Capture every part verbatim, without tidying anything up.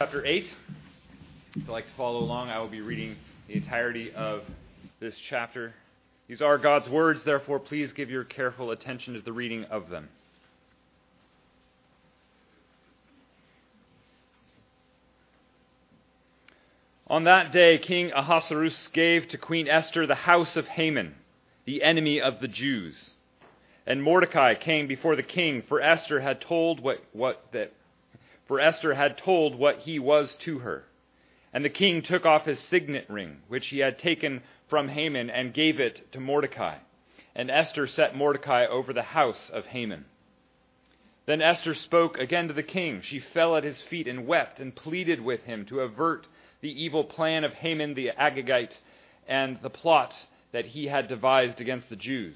Chapter eight. If you'd like to follow along, I will be reading the entirety of this chapter. These are God's words, therefore please give your careful attention to the reading of them. On that day, King Ahasuerus gave to Queen Esther the house of Haman, the enemy of the Jews. And Mordecai came before the king, for Esther had told what, what that for Esther had told what he was to her. And the king took off his signet ring, which he had taken from Haman, and gave it to Mordecai. And Esther set Mordecai over the house of Haman. Then Esther spoke again to the king. She fell at his feet and wept and pleaded with him to avert the evil plan of Haman the Agagite and the plot that he had devised against the Jews.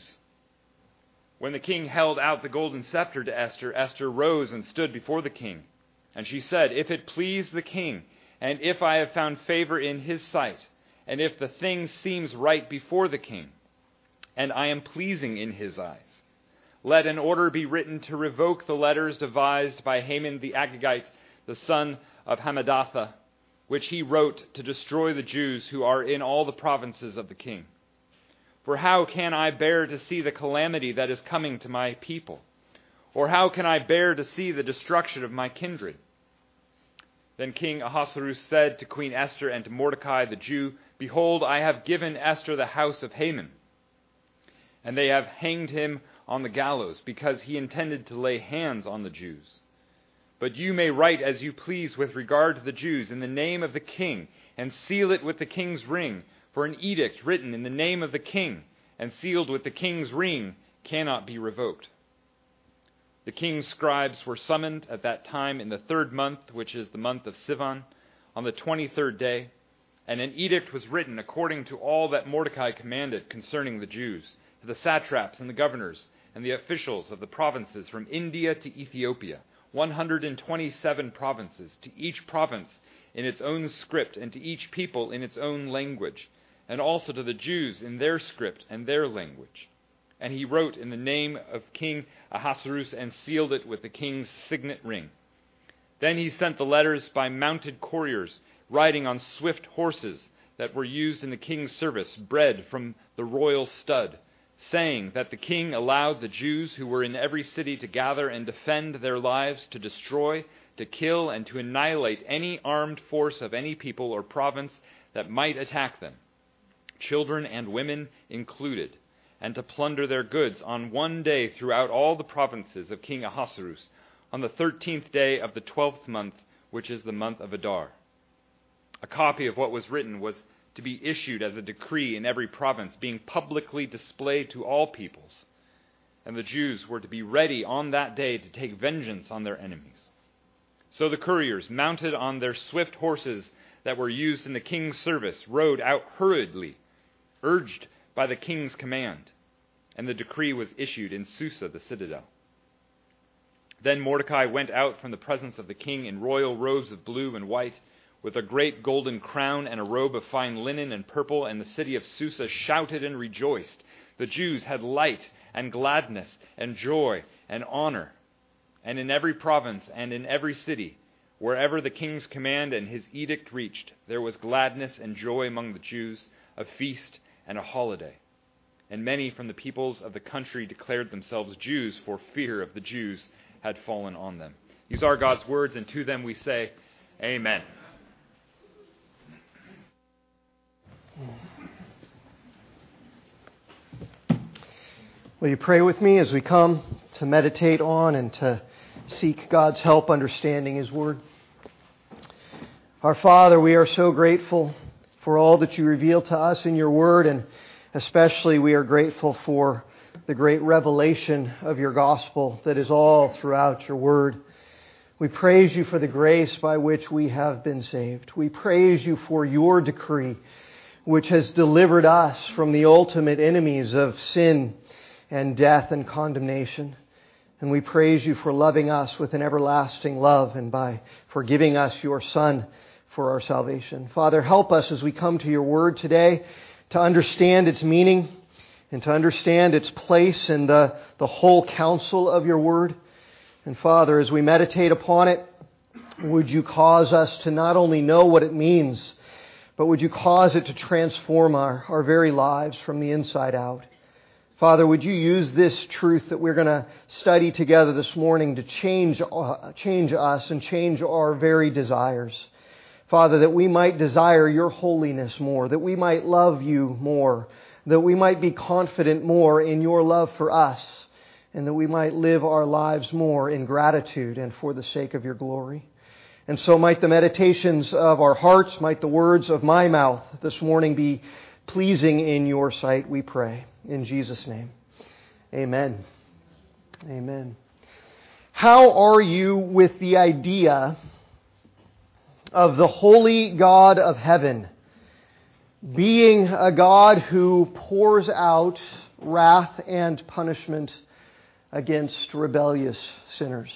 When the king held out the golden scepter to Esther, Esther rose and stood before the king. And she said, "If it please the king, and if I have found favor in his sight, and if the thing seems right before the king, and I am pleasing in his eyes, let an order be written to revoke the letters devised by Haman the Agagite, the son of Hammedatha, which he wrote to destroy the Jews who are in all the provinces of the king. For how can I bear to see the calamity that is coming to my people? Or how can I bear to see the destruction of my kindred?" Then King Ahasuerus said to Queen Esther and to Mordecai the Jew, "Behold, I have given Esther the house of Haman, and they have hanged him on the gallows, because he intended to lay hands on the Jews. But you may write as you please with regard to the Jews in the name of the king, and seal it with the king's ring, for an edict written in the name of the king and sealed with the king's ring cannot be revoked." The king's scribes were summoned at that time in the third month, which is the month of Sivan, on the twenty-third day, and an edict was written according to all that Mordecai commanded concerning the Jews, to the satraps and the governors and the officials of the provinces from India to Ethiopia, one hundred twenty-seven provinces, to each province in its own script, and to each people in its own language, and also to the Jews in their script and their language. And he wrote in the name of King Ahasuerus and sealed it with the king's signet ring. Then he sent the letters by mounted couriers, riding on swift horses that were used in the king's service, bred from the royal stud, saying that the king allowed the Jews who were in every city to gather and defend their lives, to destroy, to kill, and to annihilate any armed force of any people or province that might attack them, children and women included, and to plunder their goods on one day throughout all the provinces of King Ahasuerus, on the thirteenth day of the twelfth month, which is the month of Adar. A copy of what was written was to be issued as a decree in every province, being publicly displayed to all peoples, and the Jews were to be ready on that day to take vengeance on their enemies. So the couriers, mounted on their swift horses that were used in the king's service, rode out hurriedly, urged by the king's command, and the decree was issued in Susa, the citadel. Then Mordecai went out from the presence of the king in royal robes of blue and white, with a great golden crown and a robe of fine linen and purple, and the city of Susa shouted and rejoiced. The Jews had light and gladness and joy and honor. And in every province and in every city, wherever the king's command and his edict reached, there was gladness and joy among the Jews, a feast and a holiday. And many from the peoples of the country declared themselves Jews, for fear of the Jews had fallen on them. These are God's words, and to them we say, Amen. Will you pray with me as we come to meditate on and to seek God's help understanding His Word? Our Father, we are so grateful for all that you reveal to us in your Word, and especially we are grateful for the great revelation of your gospel that is all throughout your Word. We praise you for the grace by which we have been saved. We praise you for your decree, which has delivered us from the ultimate enemies of sin and death and condemnation. And we praise you for loving us with an everlasting love and by forgiving us your Son for our salvation. Father, help us as we come to your Word today to understand its meaning and to understand its place in the, the whole counsel of your Word. And Father, as we meditate upon it, would you cause us to not only know what it means, but would you cause it to transform our, our very lives from the inside out? Father, would you use this truth that we're going to study together this morning to change, uh, change us and change our very desires. Father, that we might desire your holiness more, that we might love you more, that we might be confident more in your love for us, and that we might live our lives more in gratitude and for the sake of your glory. And so might the meditations of our hearts, might the words of my mouth this morning be pleasing in your sight, we pray. In Jesus' name, amen. Amen. How are you with the idea of the holy God of heaven being a God who pours out wrath and punishment against rebellious sinners?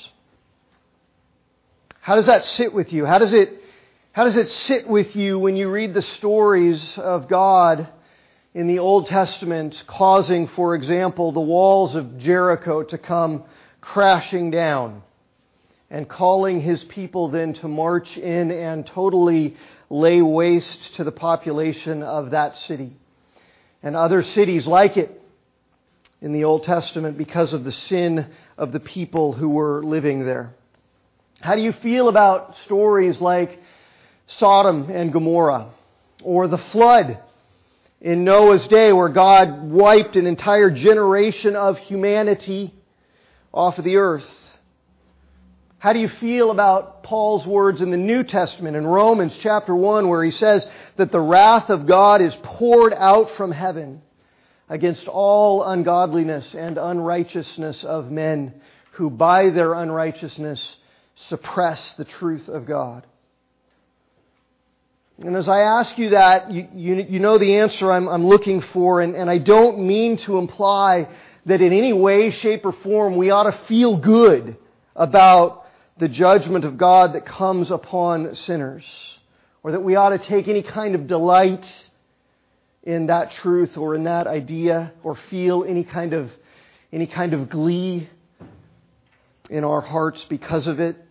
How does that sit with you? How does it, how does it sit with you when you read the stories of God in the Old Testament causing, for example, the walls of Jericho to come crashing down and calling His people then to march in and totally lay waste to the population of that city and other cities like it in the Old Testament because of the sin of the people who were living there? How do you feel about stories like Sodom and Gomorrah or the flood in Noah's day, where God wiped an entire generation of humanity off of the earth? How do you feel about Paul's words in the New Testament in Romans chapter one, where he says that the wrath of God is poured out from heaven against all ungodliness and unrighteousness of men who by their unrighteousness suppress the truth of God? And as I ask you that, you, you, you know the answer I'm, I'm looking for, and, and I don't mean to imply that in any way, shape, or form we ought to feel good about the judgment of God that comes upon sinners, or that we ought to take any kind of delight in that truth or in that idea, or feel any kind of any kind of glee in our hearts because of it.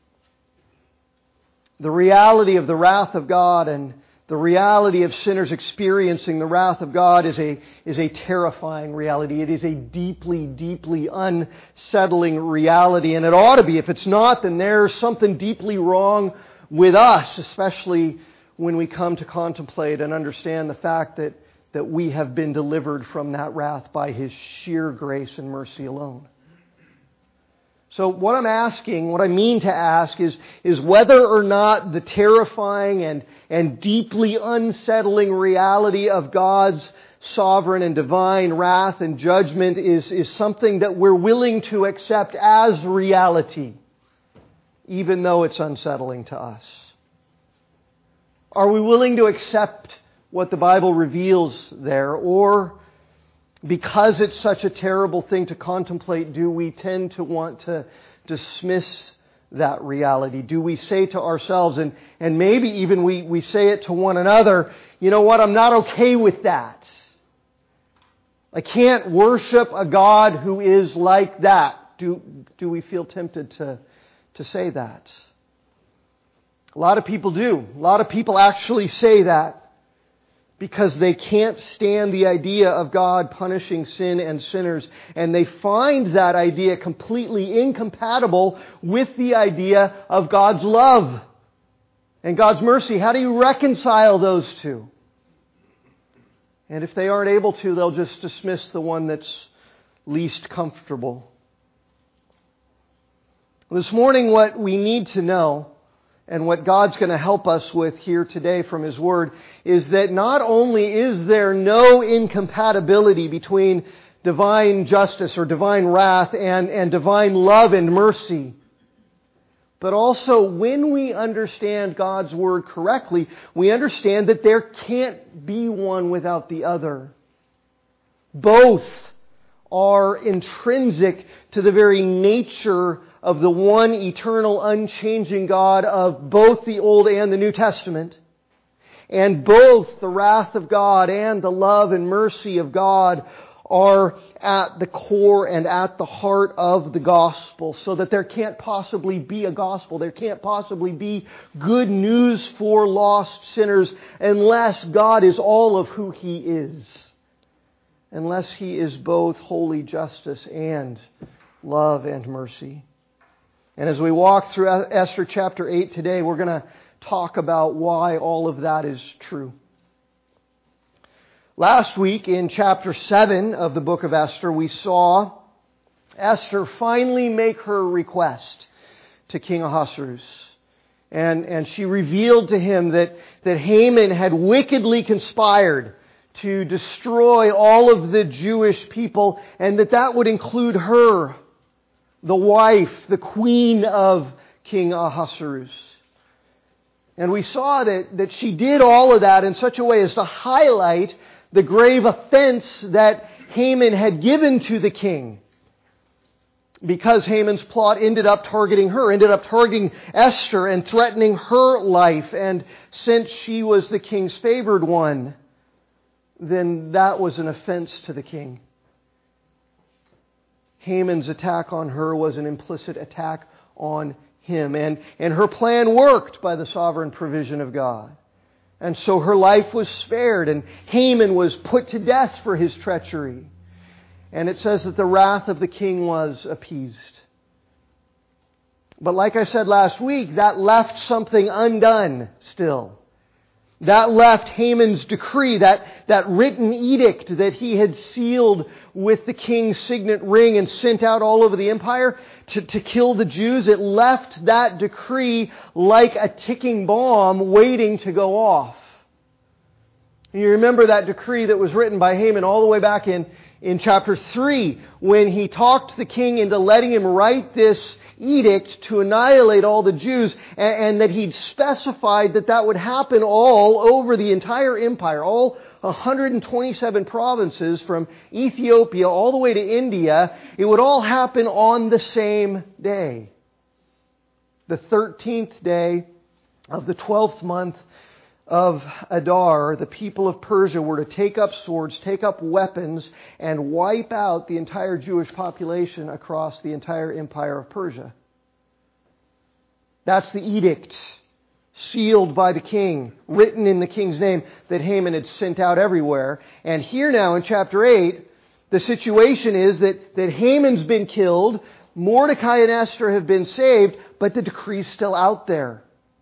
The reality of the wrath of God and the reality of sinners experiencing the wrath of God is a, is a terrifying reality. It is a deeply, deeply unsettling reality. And it ought to be. If it's not, then there's something deeply wrong with us, especially when we come to contemplate and understand the fact that, that we have been delivered from that wrath by His sheer grace and mercy alone. So what I'm asking, what I mean to ask is, is whether or not the terrifying and, and deeply unsettling reality of God's sovereign and divine wrath and judgment is, is something that we're willing to accept as reality, even though it's unsettling to us. Are we willing to accept what the Bible reveals there, or because it's such a terrible thing to contemplate, do we tend to want to dismiss that reality? Do we say to ourselves, and, and maybe even we, we say it to one another, you know what, I'm not okay with that. I can't worship a God who is like that. Do, do we feel tempted to, to say that? A lot of people do. A lot of people actually say that, because they can't stand the idea of God punishing sin and sinners. And they find that idea completely incompatible with the idea of God's love and God's mercy. How do you reconcile those two? And if they aren't able to, they'll just dismiss the one that's least comfortable. This morning, what we need to know, and what God's going to help us with here today from His Word, is that not only is there no incompatibility between divine justice or divine wrath and, and divine love and mercy, but also when we understand God's Word correctly, we understand that there can't be one without the other. Both are intrinsic to the very nature of the one eternal, unchanging God of both the Old and the New Testament. And both the wrath of God and the love and mercy of God are at the core and at the heart of the gospel, so that there can't possibly be a gospel. There can't possibly be good news for lost sinners unless God is all of who He is. Unless He is both holy justice and love and mercy. And as we walk through Esther chapter eight today, we're going to talk about why all of that is true. Last week in chapter seven of the book of Esther, we saw Esther finally make her request to King Ahasuerus. And, and she revealed to him that, that Haman had wickedly conspired to destroy all of the Jewish people, and that that would include her, the wife, the queen of King Ahasuerus. And we saw that, that she did all of that in such a way as to highlight the grave offense that Haman had given to the king. Because Haman's plot ended up targeting her, ended up targeting Esther and threatening her life. And since she was the king's favored one, then that was an offense to the king. Haman's attack on her was an implicit attack on him. And, and her plan worked by the sovereign provision of God. And so her life was spared, and Haman was put to death for his treachery. And it says that the wrath of the king was appeased. But like I said last week, that left something undone still. That left Haman's decree, that, that written edict that he had sealed with the king's signet ring and sent out all over the empire to, to kill the Jews. It left that decree like a ticking bomb waiting to go off. And you remember that decree that was written by Haman all the way back in, in chapter three, when he talked the king into letting him write this edict to annihilate all the Jews, and, and that he'd specified that that would happen all over the entire empire, all one hundred twenty-seven provinces from Ethiopia all the way to India. It would all happen on the same day. The thirteenth day of the twelfth month of Adar, the people of Persia were to take up swords, take up weapons, and wipe out the entire Jewish population across the entire empire of Persia. That's the edict, sealed by the king, written in the king's name, that Haman had sent out everywhere. And here now in chapter eight, the situation is that, that Haman's been killed, Mordecai and Esther have been saved, but the decree's still out there.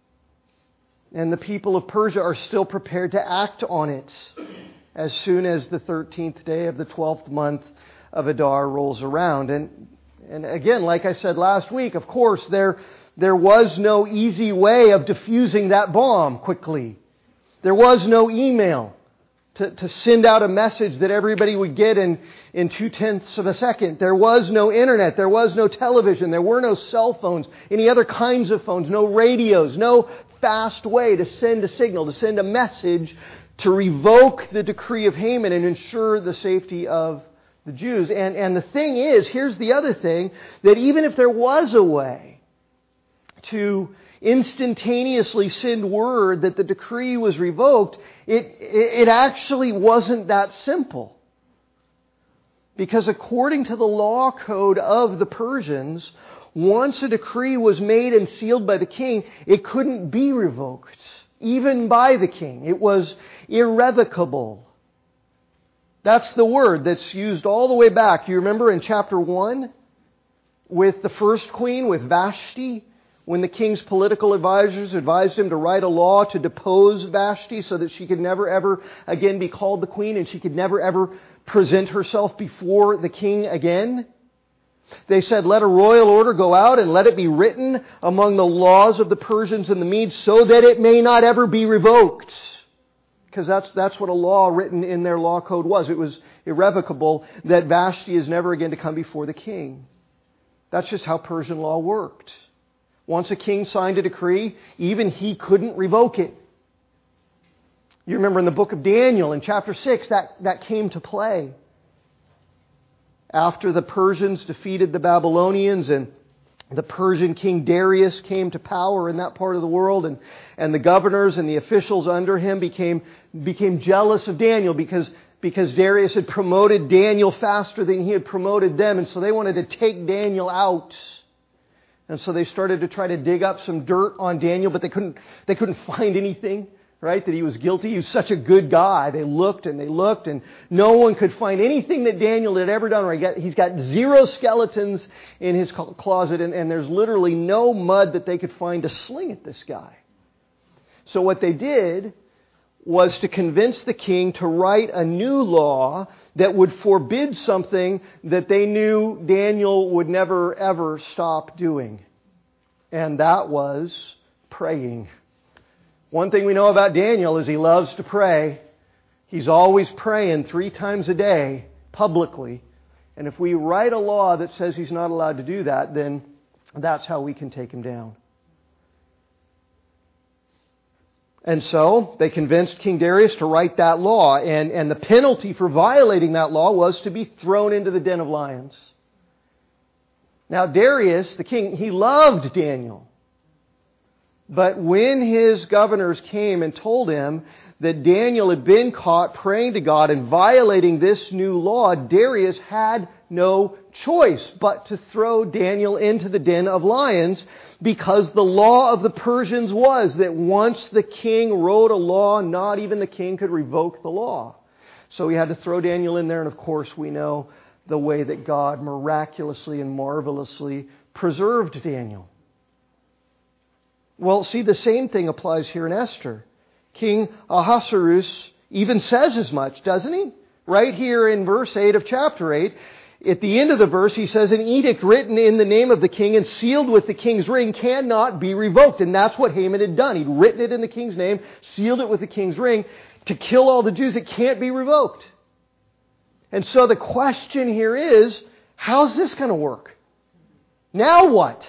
And the people of Persia are still prepared to act on it as soon as the thirteenth day of the twelfth month of Adar rolls around. And, and again, like I said last week, of course, there, there was no easy way of diffusing that bomb quickly. There was no email to, to send out a message that everybody would get in, in two-tenths of a second. There was no internet. There was no television. There were no cell phones, any other kinds of phones, no radios, no fast way to send a signal, to send a message to revoke the decree of Haman and ensure the safety of the Jews. And, and the thing is, here's the other thing, that even if there was a way to instantaneously send word that the decree was revoked, it, it actually wasn't that simple. Because according to the law code of the Persians, once a decree was made and sealed by the king, it couldn't be revoked, even by the king. It was irrevocable. That's the word that's used all the way back. You remember in chapter one, with the first queen, with Vashti, when the king's political advisors advised him to write a law to depose Vashti so that she could never ever again be called the queen and she could never ever present herself before the king again. They said, let a royal order go out and let it be written among the laws of the Persians and the Medes so that it may not ever be revoked. Because that's, that's what a law written in their law code was. It was irrevocable, that Vashti is never again to come before the king. That's just how Persian law worked. Once a king signed a decree, even he couldn't revoke it. You remember in the book of Daniel, in chapter six, that, that came to play. After the Persians defeated the Babylonians and the Persian king Darius came to power in that part of the world, and, and the governors and the officials under him became, became jealous of Daniel because because Darius had promoted Daniel faster than he had promoted them, and so they wanted to take Daniel out. And so they started to try to dig up some dirt on Daniel, but they couldn't they couldn't find anything, right, that he was guilty. He was such a good guy. They looked and they looked, and no one could find anything that Daniel had ever done right. He's got zero skeletons in his closet, and, and there's literally no mud that they could find to sling at this guy. So what they did was to convince the king to write a new law that would forbid something that they knew Daniel would never ever stop doing. And that was praying. One thing we know about Daniel is he loves to pray. He's always praying three times a day, publicly. And if we write a law that says he's not allowed to do that, then that's how we can take him down. And so they convinced King Darius to write that law, and, and the penalty for violating that law was to be thrown into the den of lions. Now Darius, the king, he loved Daniel. But when his governors came and told him that Daniel had been caught praying to God and violating this new law, Darius had no choice but to throw Daniel into the den of lions, because the law of the Persians was that once the king wrote a law, not even the king could revoke the law. So he had to throw Daniel in there, and of course we know the way that God miraculously and marvelously preserved Daniel. Well, see, the same thing applies here in Esther. King Ahasuerus even says as much, doesn't he? Right here in verse eight of chapter eight. At the end of the verse, he says, an edict written in the name of the king and sealed with the king's ring cannot be revoked. And that's what Haman had done. He'd written it in the king's name, sealed it with the king's ring to kill all the Jews. It can't be revoked. And so the question here is, how's this going to work? Now what?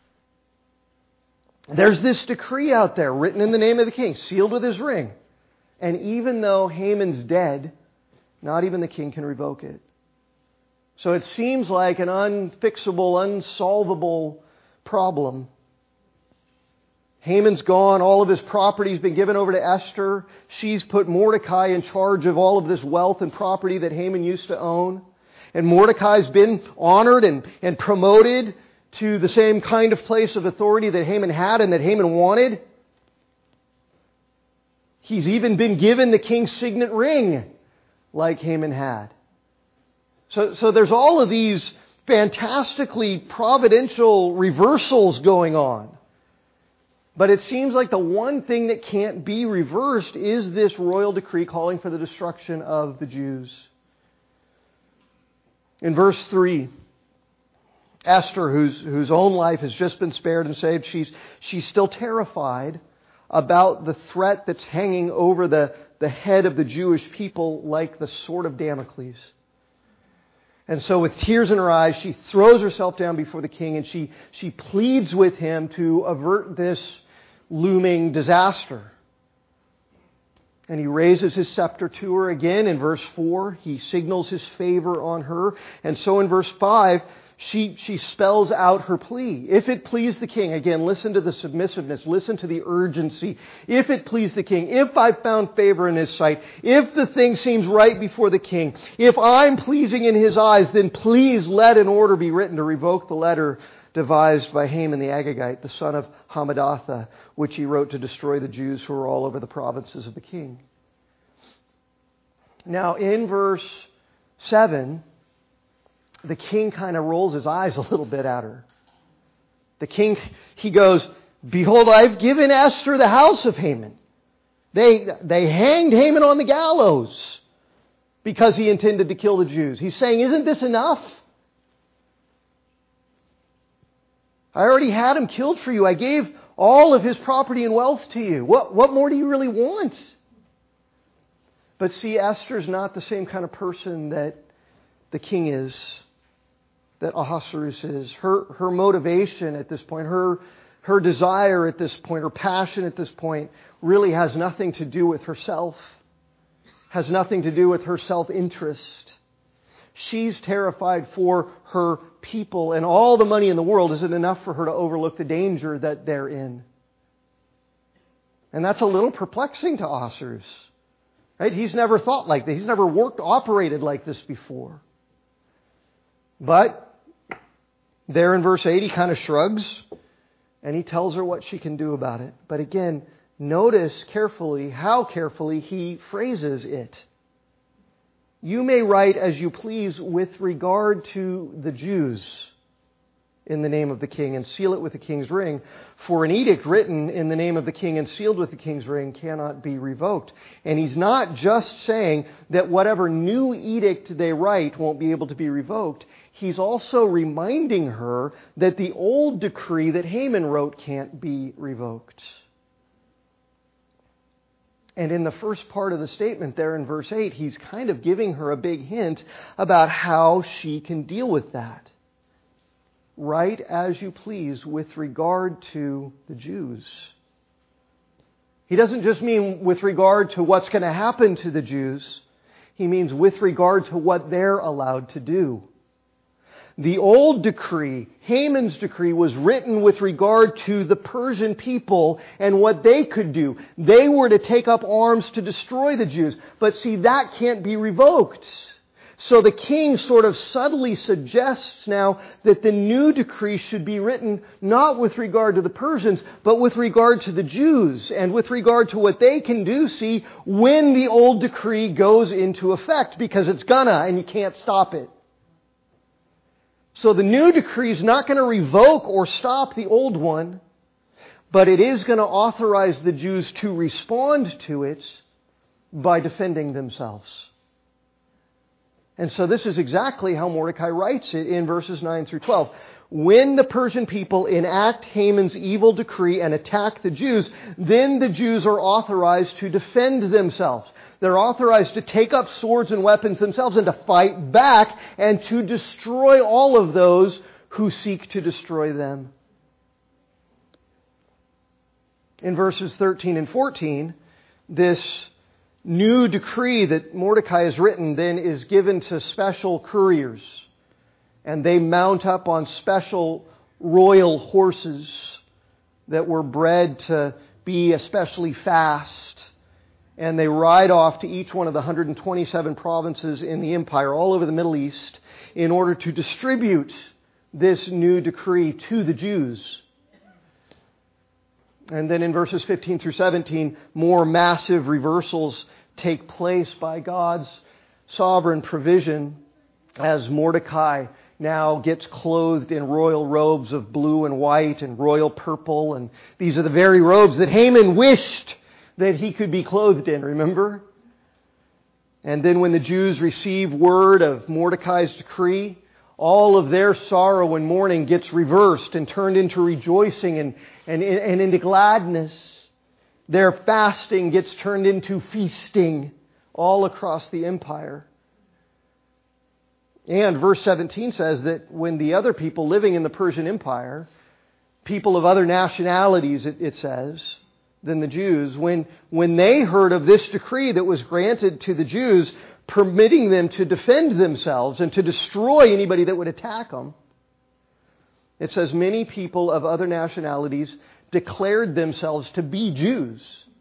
There's this decree out there written in the name of the king, sealed with his ring. And even though Haman's dead, not even the king can revoke it. So it seems like an unfixable, unsolvable problem. Haman's gone. All of his property's been given over to Esther. She's put Mordecai in charge of all of this wealth and property that Haman used to own. And Mordecai's been honored and, and promoted to the same kind of place of authority that Haman had and that Haman wanted. He's even been given the king's signet ring like Haman had. So, so there's all of these fantastically providential reversals going on. But it seems like the one thing that can't be reversed is this royal decree calling for the destruction of the Jews. In verse three, Esther, whose, whose own life has just been spared and saved, she's, she's still terrified about the threat that's hanging over the, the head of the Jewish people like the sword of Damocles. And so with tears in her eyes, she throws herself down before the king and she, she pleads with him to avert this looming disaster. And he raises his scepter to her again in verse four. He signals his favor on her. And so in verse five, she, she spells out her plea. If it please the king, again, listen to the submissiveness, listen to the urgency. If it please the king, if I've found favor in his sight, if the thing seems right before the king, if I'm pleasing in his eyes, then please let an order be written to revoke the letter devised by Haman the Agagite, the son of Hammedatha, which he wrote to destroy the Jews who were all over the provinces of the king. Now, in verse seven, the king kind of rolls his eyes a little bit at her. The king, he goes, behold, I've given Esther the house of Haman. They, they hanged Haman on the gallows because he intended to kill the Jews. He's saying, isn't this enough? I already had him killed for you. I gave all of his property and wealth to you. What, what more do you really want? But see, Esther's not the same kind of person that the king is, that Ahasuerus is. Her, her motivation at this point, her, her desire at this point, her passion at this point really has nothing to do with herself, has nothing to do with her self-interest. She's terrified for her people, and all the money in the world isn't enough for her to overlook the danger that they're in. And that's a little perplexing to Ahasuerus. Right? He's never thought like this. He's never worked, operated like this before. But there in verse eight, he kind of shrugs and he tells her what she can do about it. But again, notice carefully how carefully he phrases it. You may write as you please with regard to the Jews in the name of the king and seal it with the king's ring. For an edict written in the name of the king and sealed with the king's ring cannot be revoked. And he's not just saying that whatever new edict they write won't be able to be revoked. He's also reminding her that the old decree that Haman wrote can't be revoked. And in the first part of the statement there in verse eight, he's kind of giving her a big hint about how she can deal with that. Write as you please with regard to the Jews. He doesn't just mean with regard to what's going to happen to the Jews. He means with regard to what they're allowed to do. The old decree, Haman's decree, was written with regard to the Persian people and what they could do. They were to take up arms to destroy the Jews. But see, that can't be revoked. So the king sort of subtly suggests now that the new decree should be written not with regard to the Persians, but with regard to the Jews and with regard to what they can do, see, when the old decree goes into effect, because it's gonna and you can't stop it. So the new decree is not going to revoke or stop the old one, but it is going to authorize the Jews to respond to it by defending themselves. And so this is exactly how Mordecai writes it in verses nine through twelve. When the Persian people enact Haman's evil decree and attack the Jews, then the Jews are authorized to defend themselves. They're authorized to take up swords and weapons themselves and to fight back and to destroy all of those who seek to destroy them. In verses thirteen and fourteen, this new decree that Mordecai has written then is given to special couriers. And they mount up on special royal horses that were bred to be especially fast. And they ride off to each one of the one hundred twenty-seven provinces in the empire, all over the Middle East, in order to distribute this new decree to the Jews. And then in verses fifteen through seventeen, more massive reversals take place by God's sovereign provision as Mordecai now gets clothed in royal robes of blue and white and royal purple. And these are the very robes that Haman wished that he could be clothed in, remember? And then when the Jews receive word of Mordecai's decree, all of their sorrow and mourning gets reversed and turned into rejoicing and, and, and into gladness. Their fasting gets turned into feasting all across the empire. And verse seventeen says that when the other people living in the Persian Empire, people of other nationalities, it, it says, than the Jews, when, when they heard of this decree that was granted to the Jews, permitting them to defend themselves and to destroy anybody that would attack them, it says many people of other nationalities declared themselves to be Jews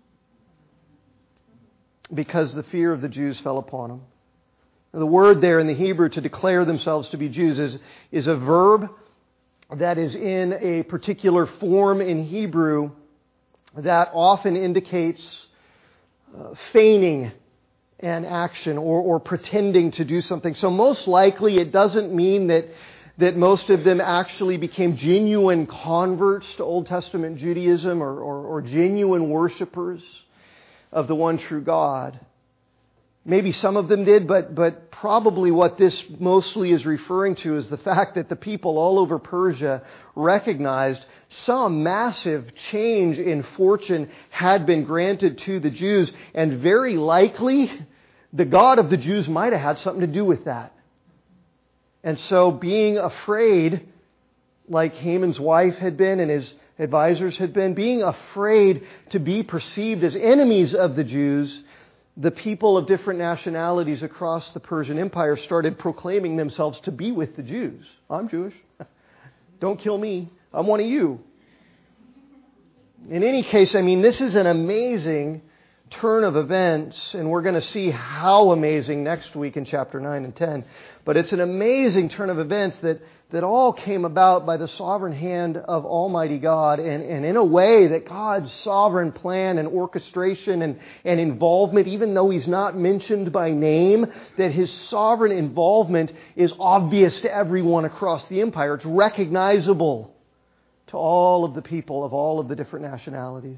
because the fear of the Jews fell upon them. The word there in the Hebrew to declare themselves to be Jews is, is a verb that is in a particular form in Hebrew that often indicates uh, feigning an action or, or pretending to do something. So most likely it doesn't mean that, that most of them actually became genuine converts to Old Testament Judaism or, or, or genuine worshipers of the one true God. Maybe some of them did, but, but probably what this mostly is referring to is the fact that the people all over Persia recognized some massive change in fortune had been granted to the Jews, and very likely the God of the Jews might have had something to do with that. And so being afraid, like Haman's wife had been and his advisors had been, being afraid to be perceived as enemies of the Jews, the people of different nationalities across the Persian Empire started proclaiming themselves to be with the Jews. I'm Jewish. Don't kill me. I'm one of you. In any case, I mean, this is an amazing turn of events, and we're going to see how amazing next week in chapter nine and ten. But it's an amazing turn of events that, that all came about by the sovereign hand of Almighty God, and, and in a way that God's sovereign plan and orchestration and, and involvement, even though He's not mentioned by name, that His sovereign involvement is obvious to everyone across the empire. It's recognizable to all of the people of all of the different nationalities.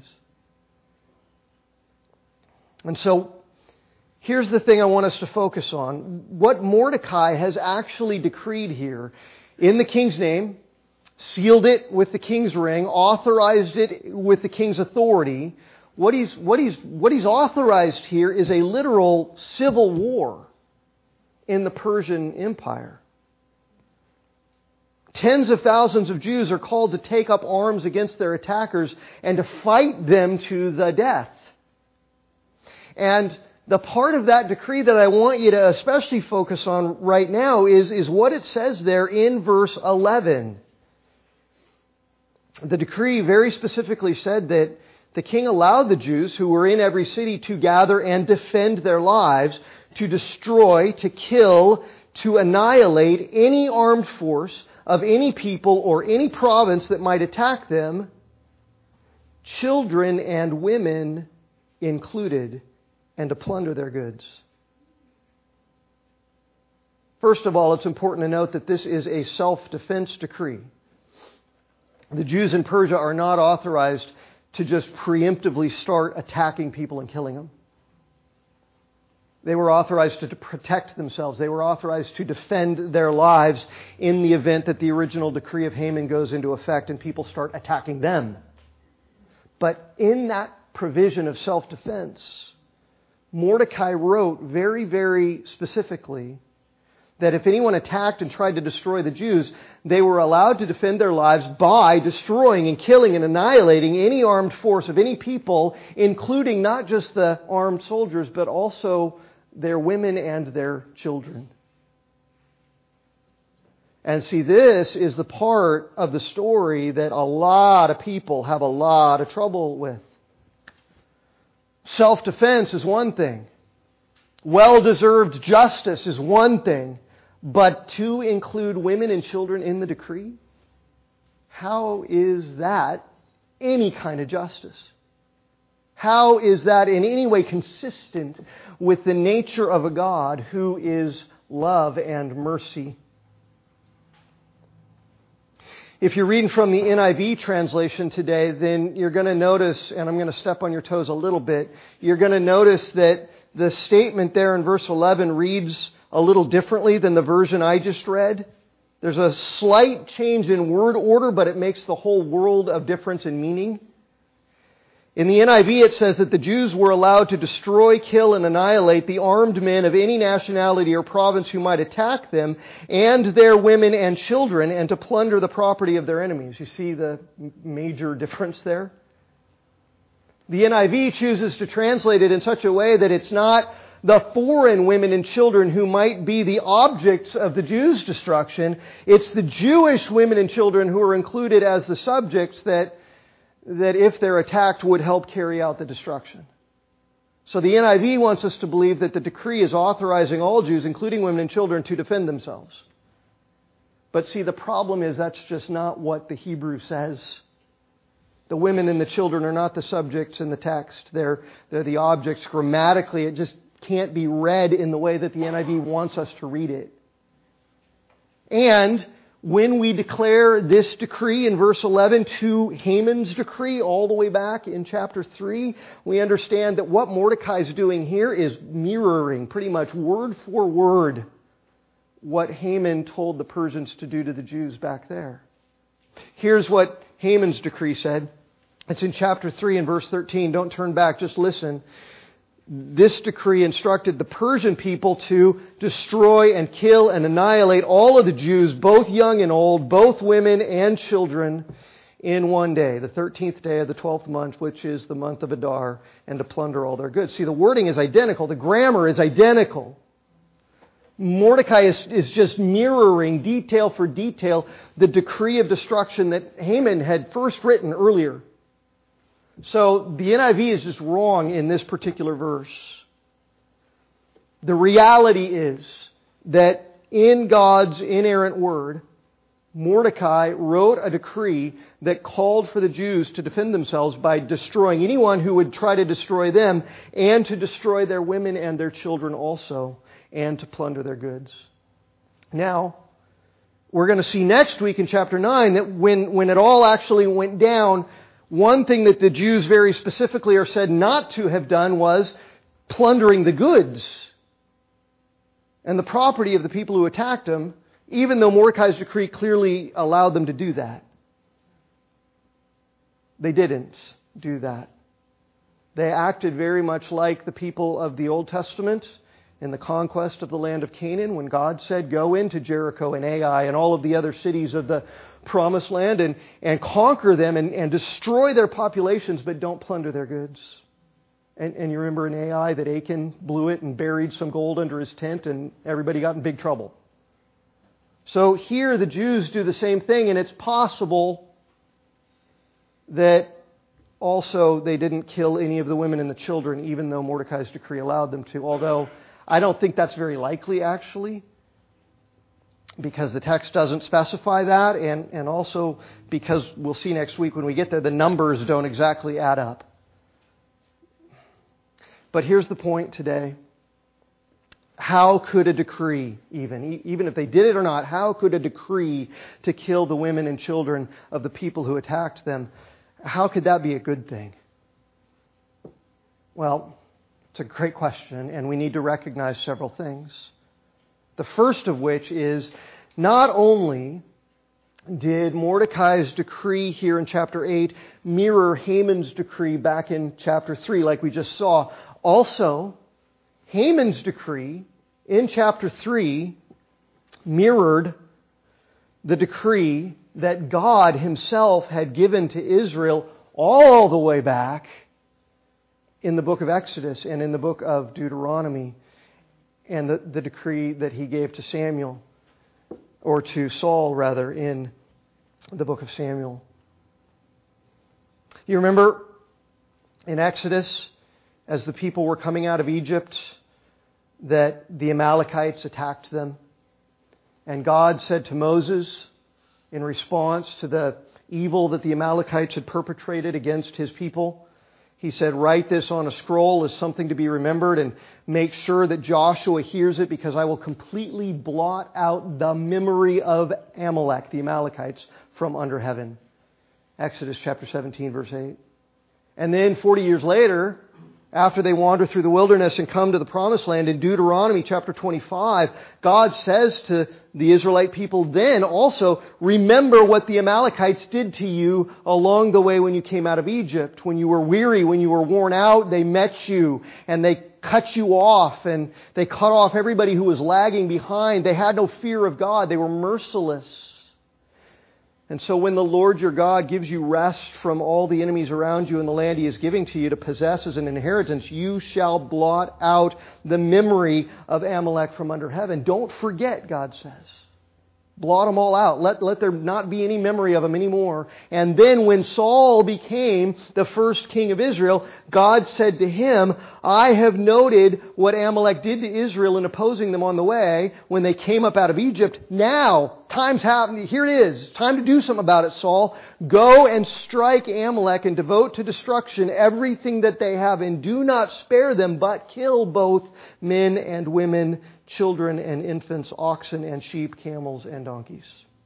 And so, here's the thing I want us to focus on. What Mordecai has actually decreed here in the king's name, sealed it with the king's ring, authorized it with the king's authority. What he's, what he's, what he's authorized here is a literal civil war in the Persian Empire. Tens of thousands of Jews are called to take up arms against their attackers and to fight them to the death. And the part of that decree that I want you to especially focus on right now is, is what it says there in verse eleven. The decree very specifically said that the king allowed the Jews who were in every city to gather and defend their lives, to destroy, to kill, to annihilate any armed force of any people or any province that might attack them, children and women included, and to plunder their goods. First of all, it's important to note that this is a self-defense decree. The Jews in Persia are not authorized to just preemptively start attacking people and killing them. They were authorized to protect themselves. They were authorized to defend their lives in the event that the original decree of Haman goes into effect and people start attacking them. But in that provision of self-defense, Mordecai wrote very, very specifically that if anyone attacked and tried to destroy the Jews, they were allowed to defend their lives by destroying and killing and annihilating any armed force of any people, including not just the armed soldiers, but also their women and their children. And see, this is the part of the story that a lot of people have a lot of trouble with. Self-defense is one thing. Well-deserved justice is one thing. But to include women and children in the decree? How is that any kind of justice? How is that in any way consistent with the nature of a God who is love and mercy? If you're reading from the N I V translation today, then you're going to notice, and I'm going to step on your toes a little bit, you're going to notice that the statement there in verse eleven reads a little differently than the version I just read. There's a slight change in word order, but it makes the whole world of difference in meaning. In the N I V, it says that the Jews were allowed to destroy, kill, and annihilate the armed men of any nationality or province who might attack them, and their women and children, and to plunder the property of their enemies. You see the major difference there? The N I V chooses to translate it in such a way that it's not the foreign women and children who might be the objects of the Jews' destruction. It's the Jewish women and children who are included as the subjects that that if they're attacked would help carry out the destruction. So the N I V wants us to believe that the decree is authorizing all Jews, including women and children, to defend themselves. But see, the problem is that's just not what the Hebrew says. The women and the children are not the subjects in the text. They're, they're the objects. Grammatically, it just can't be read in the way that the N I V wants us to read it. And when we declare this decree in verse eleven to Haman's decree all the way back in chapter three, we understand that what Mordecai is doing here is mirroring pretty much word for word what Haman told the Persians to do to the Jews back there. Here's what Haman's decree said. It's in chapter three and verse thirteen. Don't turn back, just listen. This decree instructed the Persian people to destroy and kill and annihilate all of the Jews, both young and old, both women and children, in one day, the thirteenth day of the twelfth month, which is the month of Adar, and to plunder all their goods. See, the wording is identical. The grammar is identical. Mordecai is, is just mirroring detail for detail the decree of destruction that Haman had first written earlier. So the N I V is just wrong in this particular verse. The reality is that in God's inerrant word, Mordecai wrote a decree that called for the Jews to defend themselves by destroying anyone who would try to destroy them, and to destroy their women and their children also, and to plunder their goods. Now, we're going to see next week in chapter nine that when, when it all actually went down, one thing that the Jews very specifically are said not to have done was plundering the goods and the property of the people who attacked them, even though Mordecai's decree clearly allowed them to do that. They didn't do that. They acted very much like the people of the Old Testament in the conquest of the land of Canaan, when God said, go into Jericho and Ai and all of the other cities of the Promised Land and, and conquer them and, and destroy their populations, but don't plunder their goods. And, and you remember in Ai that Achan blew it and buried some gold under his tent, and everybody got in big trouble. So here the Jews do the same thing, and it's possible that also they didn't kill any of the women and the children, even though Mordecai's decree allowed them to. Although I don't think that's very likely, actually, because the text doesn't specify that, and, and also because we'll see next week when we get there, the numbers don't exactly add up. But here's the point today. How could a decree, even, even if they did it or not, how could a decree to kill the women and children of the people who attacked them, how could that be a good thing? Well, it's a great question, and we need to recognize several things. The first of which is, not only did Mordecai's decree here in chapter eight mirror Haman's decree back in chapter three, like we just saw, also, Haman's decree in chapter three mirrored the decree that God Himself had given to Israel all the way back in the book of Exodus and in the book of Deuteronomy, and the, the decree that He gave to Samuel, or to Saul rather, in the book of Samuel. You remember in Exodus, as the people were coming out of Egypt, that the Amalekites attacked them. And God said to Moses, in response to the evil that the Amalekites had perpetrated against His people, He said, write this on a scroll as something to be remembered, and make sure that Joshua hears it, because I will completely blot out the memory of Amalek, the Amalekites, from under heaven. Exodus chapter seventeen, verse eight. And then forty years later, after they wander through the wilderness and come to the Promised Land, in Deuteronomy chapter twenty-five, God says to the Israelite people then also, remember what the Amalekites did to you along the way when you came out of Egypt. When you were weary, when you were worn out, they met you and they cut you off, and they cut off everybody who was lagging behind. They had no fear of God. They were merciless. And so when the Lord your God gives you rest from all the enemies around you in the land He is giving to you to possess as an inheritance, you shall blot out the memory of Amalek from under heaven. Don't forget, God says. Blot them all out. Let, let there not be any memory of them anymore. And then when Saul became the first king of Israel, God said to him, I have noted what Amalek did to Israel in opposing them on the way when they came up out of Egypt. Now, time's happening. Here it is. Time to do something about it, Saul. Go and strike Amalek and devote to destruction everything that they have, and do not spare them, but kill both men and women, children and infants, oxen and sheep, camels and donkeys.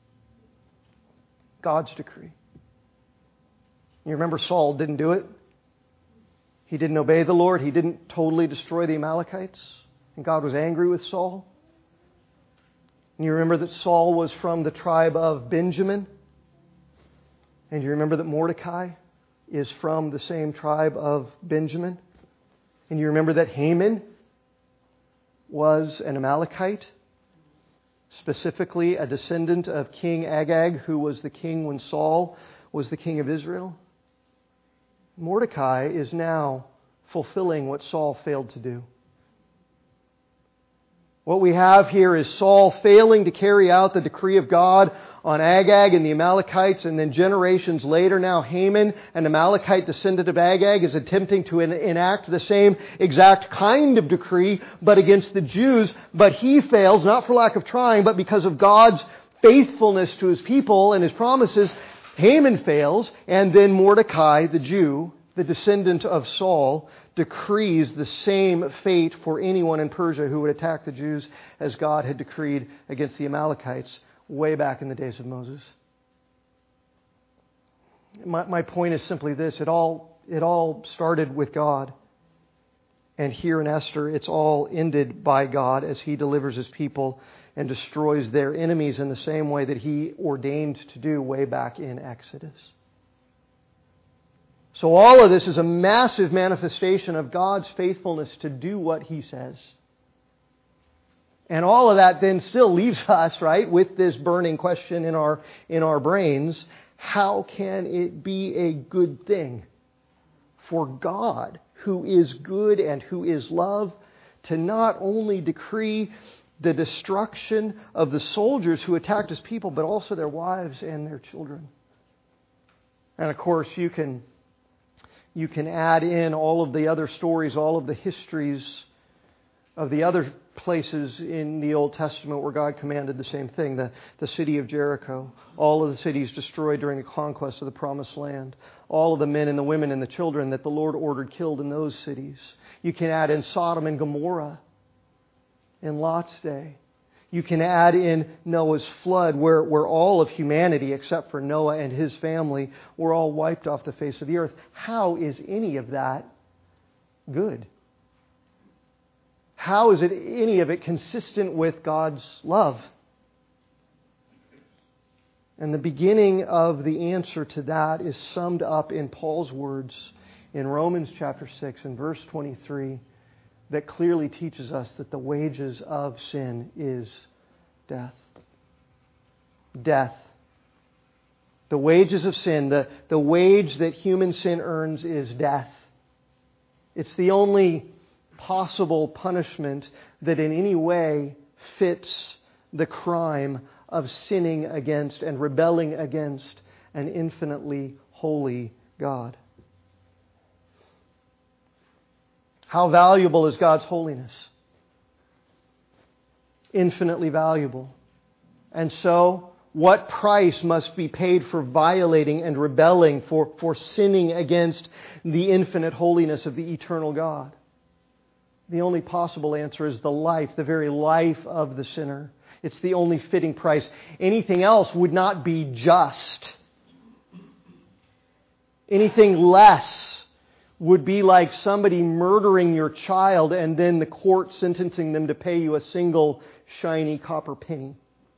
God's decree. You remember Saul didn't do it. He didn't obey the Lord. He didn't totally destroy the Amalekites. And God was angry with Saul. And you remember that Saul was from the tribe of Benjamin. And you remember that Mordecai is from the same tribe of Benjamin. And you remember that Haman was an Amalekite, specifically a descendant of King Agag, who was the king when Saul was the king of Israel. Mordecai is now fulfilling what Saul failed to do. What we have here is Saul failing to carry out the decree of God on Agag and the Amalekites, and then generations later now Haman, an Amalekite descendant of Agag, is attempting to en- enact the same exact kind of decree, but against the Jews. But he fails, not for lack of trying, but because of God's faithfulness to His people and His promises. Haman fails, and then Mordecai, the Jew, the descendant of Saul, decrees the same fate for anyone in Persia who would attack the Jews as God had decreed against the Amalekites way back in the days of Moses. My, my point is simply this. It all, it all started with God. And here in Esther, it's all ended by God as He delivers His people and destroys their enemies in the same way that He ordained to do way back in Exodus. So all of this is a massive manifestation of God's faithfulness to do what He says. And all of that then still leaves us, right, with this burning question in our, in our brains. How can it be a good thing for God, who is good and who is love, to not only decree the destruction of the soldiers who attacked His people, but also their wives and their children? And of course, you can... You can add in all of the other stories, all of the histories of the other places in the Old Testament where God commanded the same thing. The, the city of Jericho, all of the cities destroyed during the conquest of the Promised Land, all of the men and the women and the children that the Lord ordered killed in those cities. You can add in Sodom and Gomorrah in Lot's day. You can add in Noah's flood, where, where all of humanity, except for Noah and his family, were all wiped off the face of the earth. How is any of that good? How is it any of it consistent with God's love? And the beginning of the answer to that is summed up in Paul's words in Romans chapter six and verse twenty-three. That clearly teaches us that the wages of sin is death. Death. The wages of sin, the, the wage that human sin earns is death. It's the only possible punishment that in any way fits the crime of sinning against and rebelling against an infinitely holy God. How valuable is God's holiness? Infinitely valuable. And so, what price must be paid for violating and rebelling, for, for sinning against the infinite holiness of the eternal God? The only possible answer is the life, the very life of the sinner. It's the only fitting price. Anything else would not be just. Anything less would be like somebody murdering your child and then the court sentencing them to pay you a single shiny copper penny.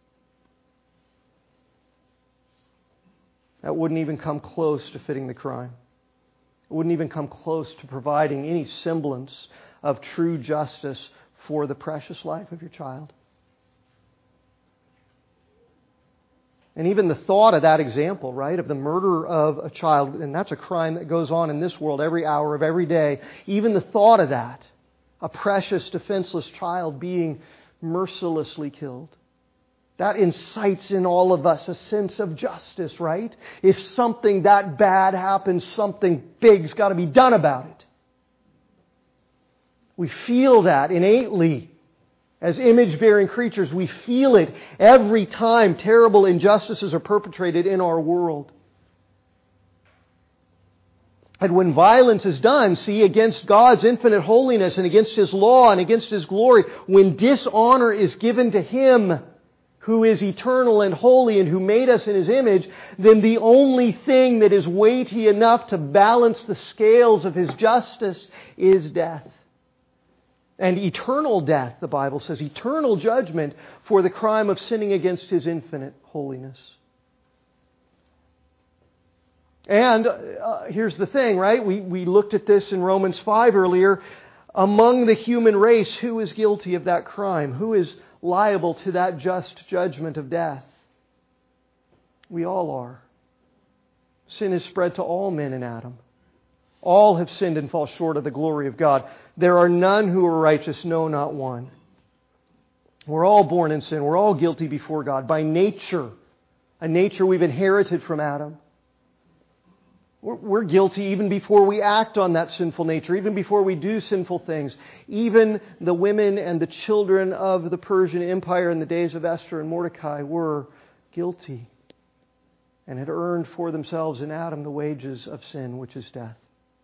That wouldn't even come close to fitting the crime. It wouldn't even come close to providing any semblance of true justice for the precious life of your child. And even the thought of that example, right, of the murder of a child, and that's a crime that goes on in this world every hour of every day. Even the thought of that, a precious, defenseless child being mercilessly killed, that incites in all of us a sense of justice, right? If something that bad happens, something big's got to be done about it. We feel that innately. As image-bearing creatures, we feel it every time terrible injustices are perpetrated in our world. And when violence is done, see, against God's infinite holiness and against His law and against His glory, when dishonor is given to Him who is eternal and holy and who made us in His image, then the only thing that is weighty enough to balance the scales of His justice is death. And eternal death, the Bible says, eternal judgment for the crime of sinning against His infinite holiness. And uh, here's the thing, right? We, we looked at this in Romans five earlier. Among the human race, who is guilty of that crime? Who is liable to that just judgment of death? We all are. Sin is spread to all men in Adam. All have sinned and fall short of the glory of God. There are none who are righteous, no, not one. We're all born in sin. We're all guilty before God. By nature, a nature we've inherited from Adam. We're, we're guilty even before we act on that sinful nature, even before we do sinful things. Even the women and the children of the Persian Empire in the days of Esther and Mordecai were guilty and had earned for themselves in Adam the wages of sin, which is death.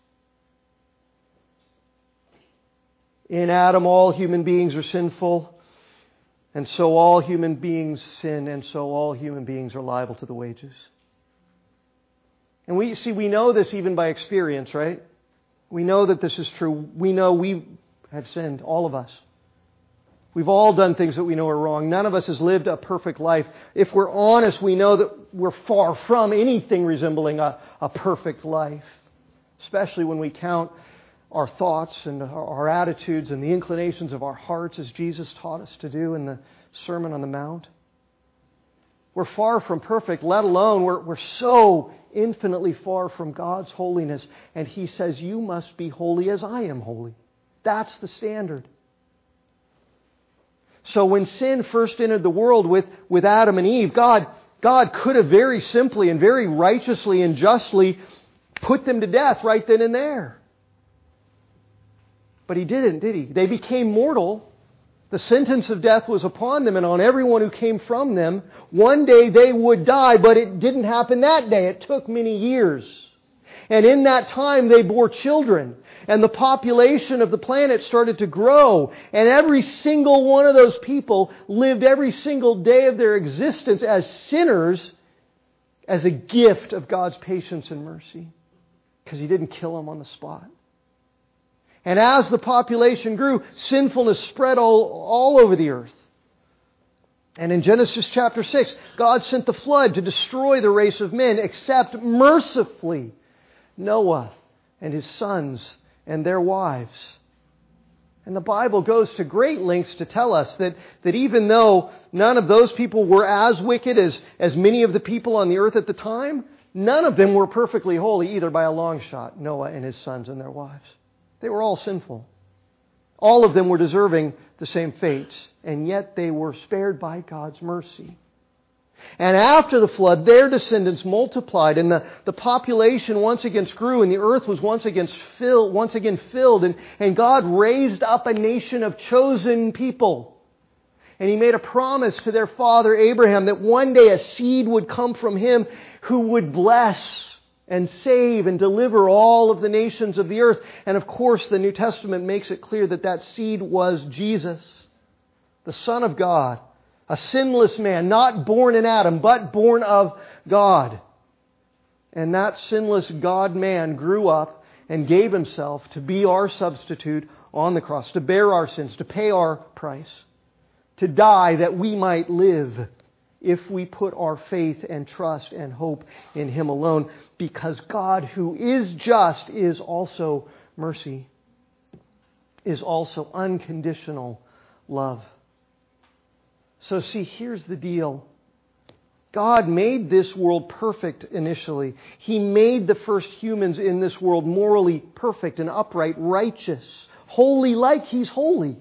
In Adam, all human beings are sinful, and so all human beings sin, and so all human beings are liable to the wages. And we see, we know this even by experience, right? We know that this is true. We know we have sinned, all of us. We've all done things that we know are wrong. None of us has lived a perfect life. If we're honest, we know that we're far from anything resembling a, a perfect life, especially when we count our thoughts and our attitudes and the inclinations of our hearts, as Jesus taught us to do in the Sermon on the Mount. We're far from perfect, let alone we're, we're so infinitely far from God's holiness. And He says, you must be holy as I am holy. That's the standard. So when sin first entered the world with, with Adam and Eve, God, God could have very simply and very righteously and justly put them to death right then and there. But He didn't, did He? They became mortal. The sentence of death was upon them and on everyone who came from them. One day they would die, but it didn't happen that day. It took many years. And in that time they bore children. And the population of the planet started to grow. And every single one of those people lived every single day of their existence as sinners, as a gift of God's patience and mercy. Because He didn't kill them on the spot. And as the population grew, sinfulness spread all, all over the earth. And in Genesis chapter six, God sent the flood to destroy the race of men, except mercifully Noah and his sons and their wives. And the Bible goes to great lengths to tell us that, that even though none of those people were as wicked as, as many of the people on the earth at the time, none of them were perfectly holy either by a long shot, Noah and his sons and their wives. They were all sinful. All of them were deserving the same fate, and yet they were spared by God's mercy. And after the flood, their descendants multiplied, and the, the population once again grew, and the earth was once again filled, once again filled, and, and God raised up a nation of chosen people. And He made a promise to their father Abraham that one day a seed would come from him who would bless and save and deliver all of the nations of the earth. And of course, the New Testament makes it clear that that seed was Jesus, the Son of God, a sinless man, not born in Adam, but born of God. And that sinless God-man grew up and gave Himself to be our substitute on the cross, to bear our sins, to pay our price, to die that we might live, if we put our faith and trust and hope in Him alone. Because God, who is just, is also mercy, is also unconditional love. So see, here's the deal. God made this world perfect initially. He made the first humans in this world morally perfect and upright, righteous, holy like He's holy.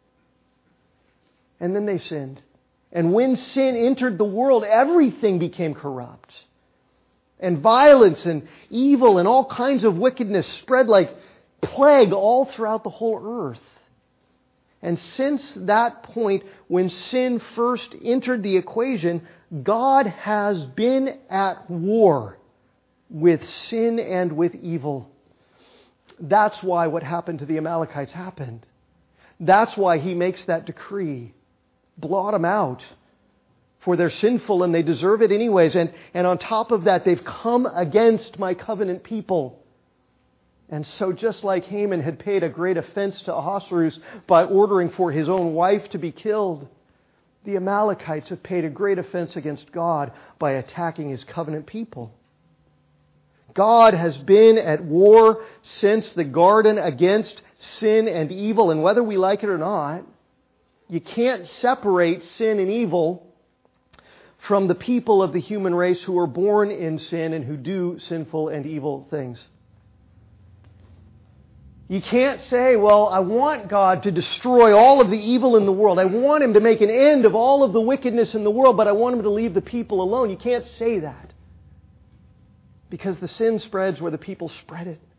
And then they sinned. And when sin entered the world, everything became corrupt. And violence and evil and all kinds of wickedness spread like plague all throughout the whole earth. And since that point, when sin first entered the equation, God has been at war with sin and with evil. That's why what happened to the Amalekites happened. That's why He makes that decree. Blot them out. For they're sinful and they deserve it anyways. And, and on top of that, they've come against my covenant people. And so just like Haman had paid a great offense to Ahasuerus by ordering for his own wife to be killed, the Amalekites have paid a great offense against God by attacking His covenant people. God has been at war since the garden against sin and evil. And whether we like it or not, you can't separate sin and evil from the people of the human race who are born in sin and who do sinful and evil things. You can't say, well, I want God to destroy all of the evil in the world. I want Him to make an end of all of the wickedness in the world, but I want Him to leave the people alone. You can't say that. Because the sin spreads where the people spread it.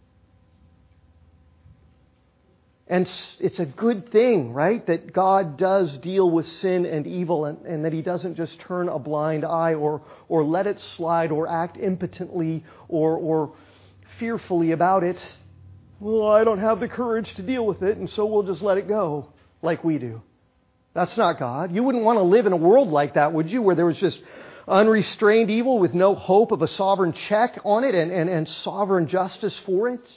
And it's a good thing, right, that God does deal with sin and evil, and, and that He doesn't just turn a blind eye or or let it slide or act impotently or or fearfully about it. Well, I don't have the courage to deal with it, and so we'll just let it go like we do. That's not God. You wouldn't want to live in a world like that, would you, where there was just unrestrained evil with no hope of a sovereign check on it and, and, and sovereign justice for it?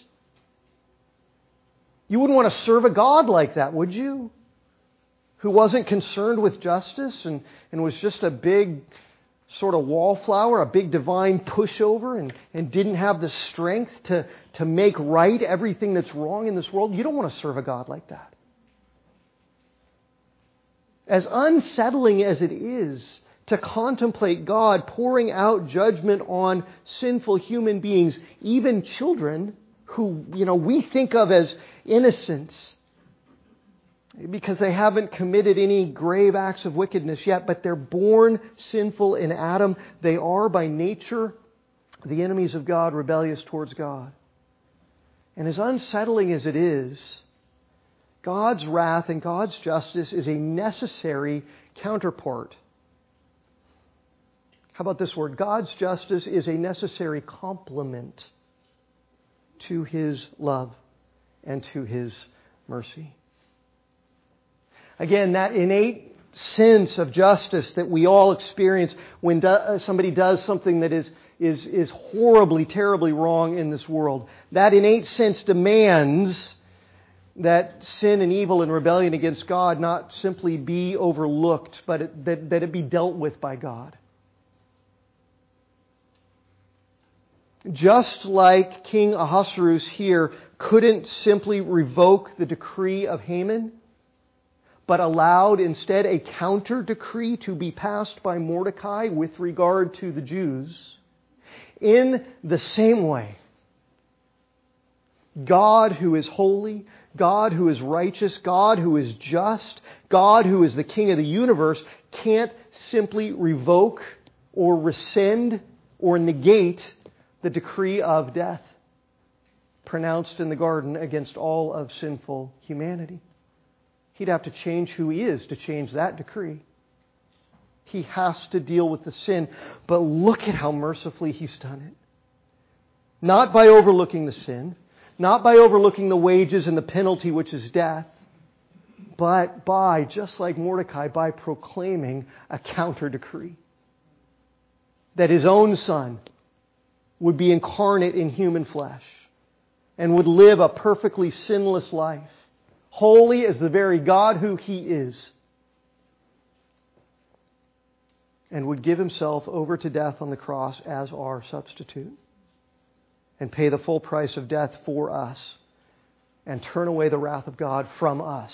You wouldn't want to serve a God like that, would you? Who wasn't concerned with justice and, and was just a big sort of wallflower, a big divine pushover, and, and didn't have the strength to, to make right everything that's wrong in this world. You don't want to serve a God like that. As unsettling as it is to contemplate God pouring out judgment on sinful human beings, even children who, you know, we think of as innocents, because they haven't committed any grave acts of wickedness yet, but they're born sinful in Adam. They are by nature the enemies of God, rebellious towards God. And as unsettling as it is, God's wrath and God's justice is a necessary counterpart. How about this word? God's justice is a necessary complement to His love and to His mercy. Again, that innate sense of justice that we all experience when do, somebody does something that is, is, is horribly, terribly wrong in this world. That innate sense demands that sin and evil and rebellion against God not simply be overlooked, but it, that, that it be dealt with by God. Just like King Ahasuerus here couldn't simply revoke the decree of Haman, but allowed instead a counter decree to be passed by Mordecai with regard to the Jews, in the same way, God who is holy, God who is righteous, God who is just, God who is the King of the universe, can't simply revoke or rescind or negate the decree of death pronounced in the garden against all of sinful humanity. He'd have to change who He is to change that decree. He has to deal with the sin, but look at how mercifully He's done it. Not by overlooking the sin, not by overlooking the wages and the penalty, which is death, but by, just like Mordecai, by proclaiming a counter decree. That His own Son would be incarnate in human flesh and would live a perfectly sinless life, holy as the very God who He is, and would give Himself over to death on the cross as our substitute and pay the full price of death for us and turn away the wrath of God from us.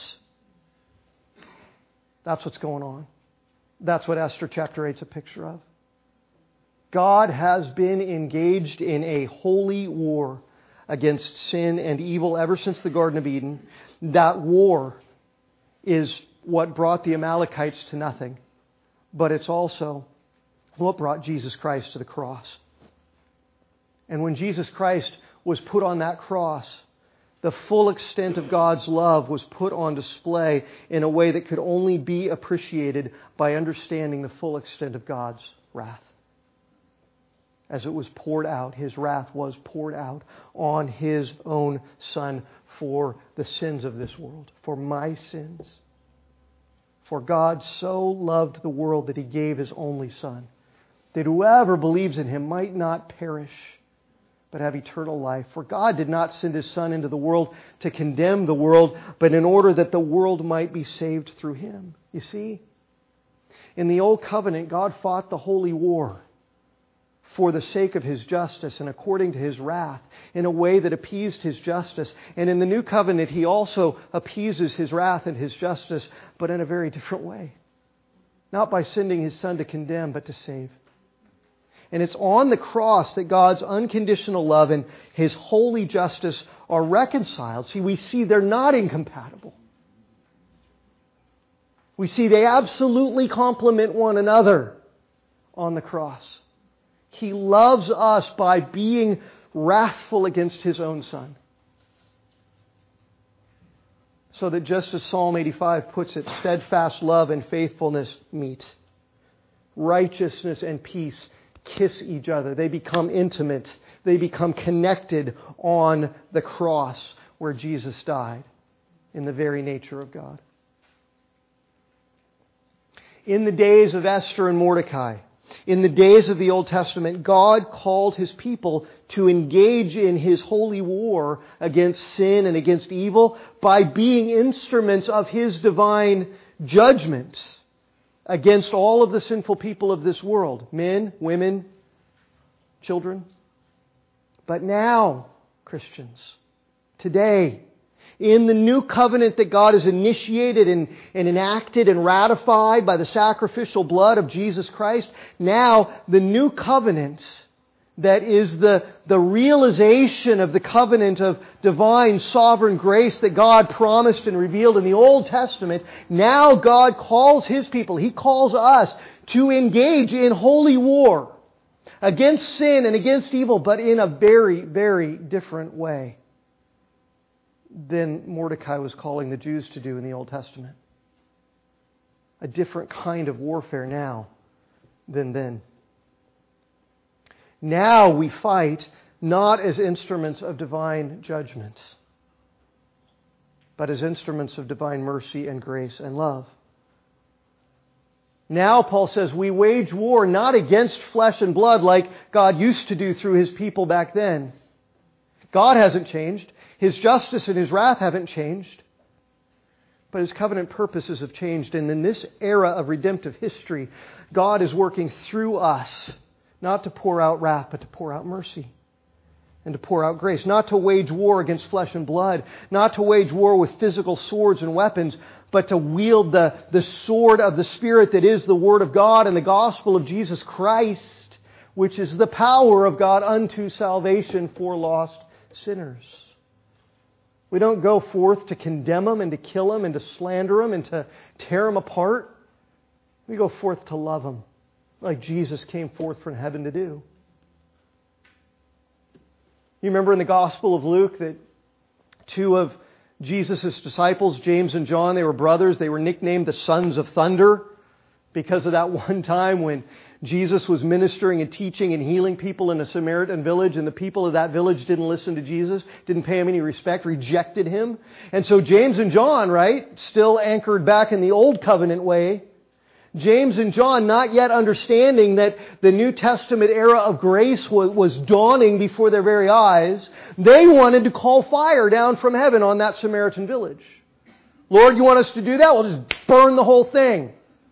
That's what's going on. That's what Esther chapter eight is a picture of. God has been engaged in a holy war against sin and evil ever since the Garden of Eden. That war is what brought the Amalekites to nothing, but it's also what brought Jesus Christ to the cross. And when Jesus Christ was put on that cross, the full extent of God's love was put on display in a way that could only be appreciated by understanding the full extent of God's wrath. As it was poured out, His wrath was poured out on His own Son for the sins of this world, for my sins. For God so loved the world that He gave His only Son, that whoever believes in Him might not perish, but have eternal life. For God did not send His Son into the world to condemn the world, but in order that the world might be saved through Him. You see, in the Old Covenant, God fought the holy war for the sake of His justice and according to His wrath, in a way that appeased His justice. And in the New Covenant, He also appeases His wrath and His justice, but in a very different way. Not by sending His Son to condemn, but to save. And it's on the cross that God's unconditional love and His holy justice are reconciled. See, we see they're not incompatible. We see they absolutely complement one another on the cross. He loves us by being wrathful against His own Son. So that just as Psalm eighty-five puts it, steadfast love and faithfulness meet. Righteousness and peace kiss each other. They become intimate. They become connected on the cross where Jesus died in the very nature of God. In the days of Esther and Mordecai, in the days of the Old Testament, God called His people to engage in His holy war against sin and against evil by being instruments of His divine judgment against all of the sinful people of this world. Men, women, children. But now, Christians, today, in the new covenant that God has initiated and, and enacted and ratified by the sacrificial blood of Jesus Christ, now the new covenant that is the, the realization of the covenant of divine sovereign grace that God promised and revealed in the Old Testament, now God calls His people, He calls us to engage in holy war against sin and against evil, but in a very, very different way than Mordecai was calling the Jews to do in the Old Testament. A different kind of warfare now than then. Now we fight not as instruments of divine judgment, but as instruments of divine mercy and grace and love. Now, Paul says, we wage war not against flesh and blood like God used to do through His people back then. God hasn't changed. His justice and His wrath haven't changed. But His covenant purposes have changed. And in this era of redemptive history, God is working through us, not to pour out wrath, but to pour out mercy and to pour out grace. Not to wage war against flesh and blood, not to wage war with physical swords and weapons, but to wield the, the sword of the Spirit that is the Word of God and the gospel of Jesus Christ, which is the power of God unto salvation for lost sinners. We don't go forth to condemn them and to kill them and to slander them and to tear them apart. We go forth to love them like Jesus came forth from heaven to do. You remember in the Gospel of Luke that two of Jesus' disciples, James and John, they were brothers. They were nicknamed the Sons of Thunder because of that one time when Jesus was ministering and teaching and healing people in a Samaritan village, and the people of that village didn't listen to Jesus, didn't pay Him any respect, rejected Him. And so James and John, right, still anchored back in the Old Covenant way, James and John, not yet understanding that the New Testament era of grace was, was dawning before their very eyes, they wanted to call fire down from heaven on that Samaritan village. Lord, you want us to do that? We'll just burn the whole thing.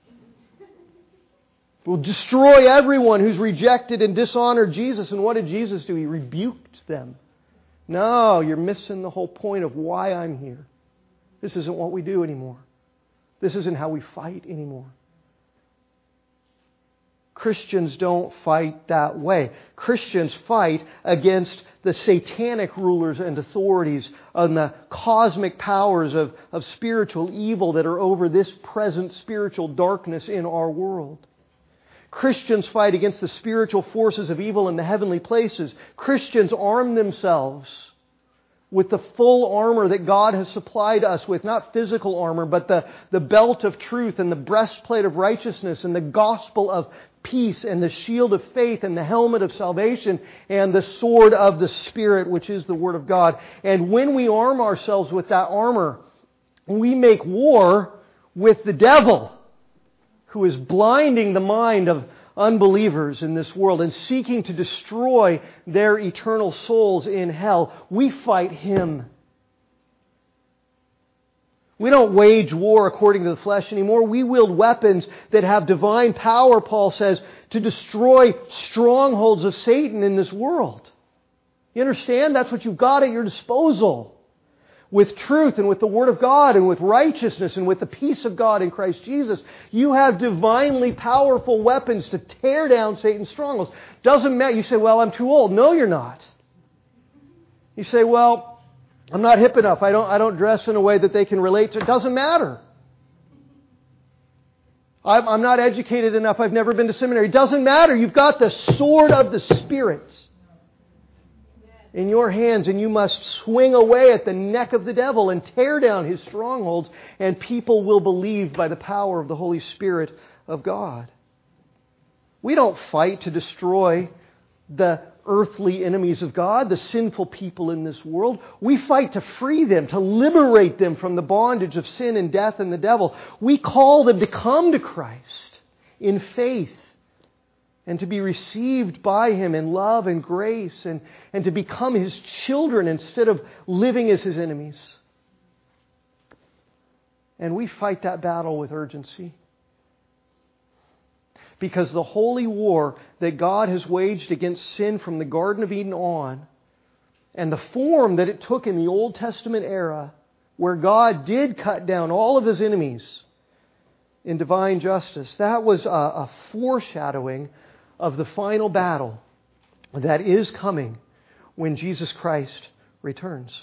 We'll destroy everyone who's rejected and dishonored Jesus. And what did Jesus do? He rebuked them. No, you're missing the whole point of why I'm here. This isn't what we do anymore. This isn't how we fight anymore. Christians don't fight that way. Christians fight against the satanic rulers and authorities and the cosmic powers of, of spiritual evil that are over this present spiritual darkness in our world. Christians fight against the spiritual forces of evil in the heavenly places. Christians arm themselves with the full armor that God has supplied us with. Not physical armor, but the, the belt of truth and the breastplate of righteousness and the gospel of peace and the shield of faith and the helmet of salvation and the sword of the Spirit, which is the Word of God. And when we arm ourselves with that armor, we make war with the devil, who is blinding the mind of unbelievers in this world and seeking to destroy their eternal souls in hell. We fight him. We don't wage war according to the flesh anymore. We wield weapons that have divine power, Paul says, to destroy strongholds of Satan in this world. You understand? That's what you've got at your disposal. With truth and with the Word of God and with righteousness and with the peace of God in Christ Jesus, you have divinely powerful weapons to tear down Satan's strongholds. Doesn't matter. You say, well, I'm too old. No, you're not. You say, well, I'm not hip enough. I don't, I don't dress in a way that they can relate to. It doesn't matter. I'm, I'm not educated enough. I've never been to seminary. It doesn't matter. You've got the sword of the Spirit in your hands, and you must swing away at the neck of the devil and tear down his strongholds, and people will believe by the power of the Holy Spirit of God. We don't fight to destroy the earthly enemies of God, the sinful people in this world. We fight to free them, to liberate them from the bondage of sin and death and the devil. We call them to come to Christ in faith and to be received by Him in love and grace, and, and to become His children instead of living as His enemies. And we fight that battle with urgency. Because the holy war that God has waged against sin from the Garden of Eden on, and the form that it took in the Old Testament era, where God did cut down all of His enemies in divine justice, that was a, a foreshadowing of the final battle that is coming when Jesus Christ returns.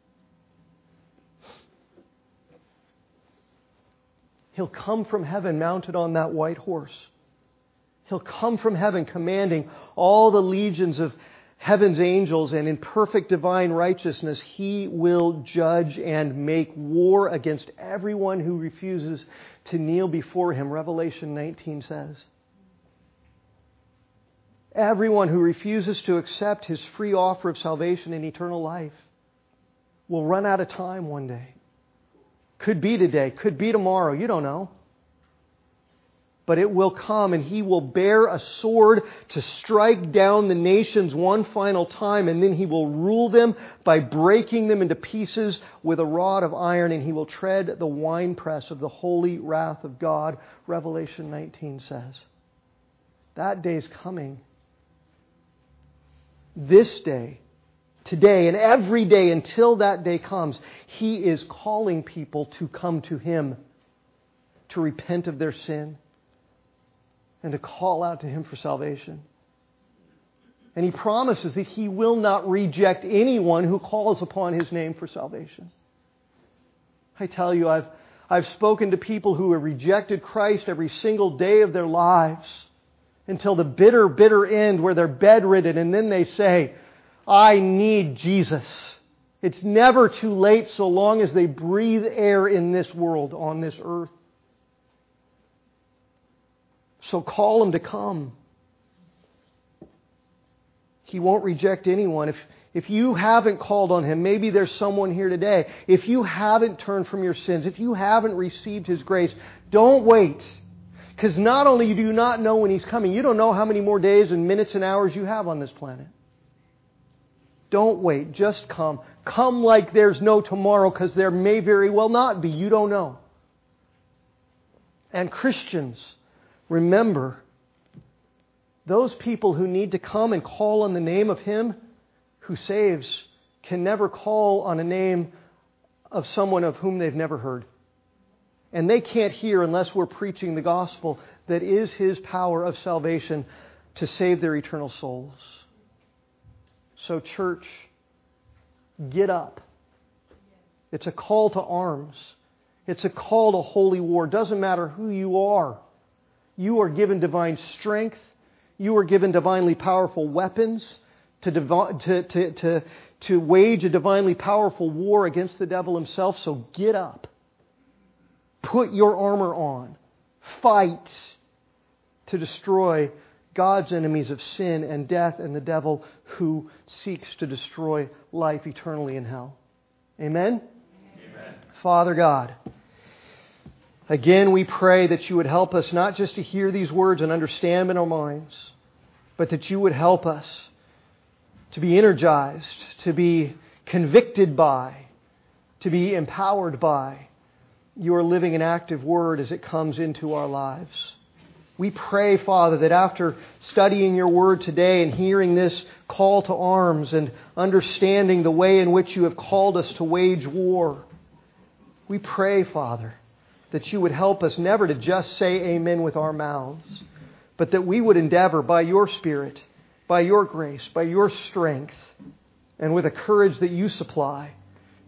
He'll come from heaven mounted on that white horse. He'll come from heaven commanding all the legions of heaven's angels, and in perfect divine righteousness He will judge and make war against everyone who refuses to kneel before Him, Revelation nineteen says. Everyone who refuses to accept His free offer of salvation and eternal life will run out of time one day. Could be today, could be tomorrow, you don't know. But it will come, and He will bear a sword to strike down the nations one final time, and then He will rule them by breaking them into pieces with a rod of iron, and He will tread the winepress of the holy wrath of God, Revelation nineteen says. That day's coming. This day, today, and every day until that day comes, He is calling people to come to Him, to repent of their sin, and to call out to Him for salvation. And He promises that He will not reject anyone who calls upon His name for salvation. I tell you, I've, I've spoken to people who have rejected Christ every single day of their lives until the bitter, bitter end where they're bedridden, and then they say, I need Jesus. It's never too late so long as they breathe air in this world, on this earth. So call Him to come. He won't reject anyone. If, if you haven't called on Him, maybe there's someone here today. If you haven't turned from your sins, if you haven't received His grace, don't wait. Because not only do you not know when He's coming, you don't know how many more days and minutes and hours you have on this planet. Don't wait. Just come. Come like there's no tomorrow, because there may very well not be. You don't know. And Christians, remember, those people who need to come and call on the name of Him who saves can never call on a name of someone of whom they've never heard. And they can't hear unless we're preaching the gospel that is His power of salvation to save their eternal souls. So, church, get up. It's a call to arms. It's a call to holy war. Doesn't matter who you are. You are given divine strength. You are given divinely powerful weapons to, divi- to, to, to, to wage a divinely powerful war against the devil himself. So get up. Put your armor on. Fight to destroy God's enemies of sin and death and the devil who seeks to destroy life eternally in hell. Amen? Amen. Father God, again we pray that You would help us not just to hear these words and understand them in our minds, but that You would help us to be energized, to be convicted by, to be empowered by Your living and active Word as it comes into our lives. We pray, Father, that after studying Your Word today and hearing this call to arms and understanding the way in which You have called us to wage war, we pray, Father, that You would help us never to just say amen with our mouths, but that we would endeavor by Your Spirit, by Your grace, by Your strength, and with a courage that You supply,